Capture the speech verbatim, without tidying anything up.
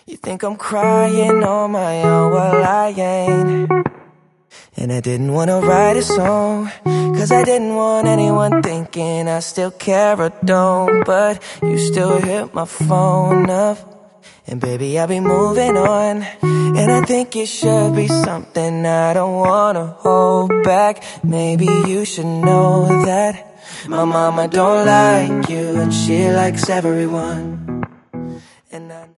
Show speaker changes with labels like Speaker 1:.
Speaker 1: You think I'm crying on my own, well I ain't. And I didn't wanna write a song, cause I didn't want anyone thinking I still care or don't. But you still hit my phone up, and baby I'll be moving on. And I think it should be something I don't wanna hold back. Maybe you should know that my mama don't like you, and she likes everyone. And I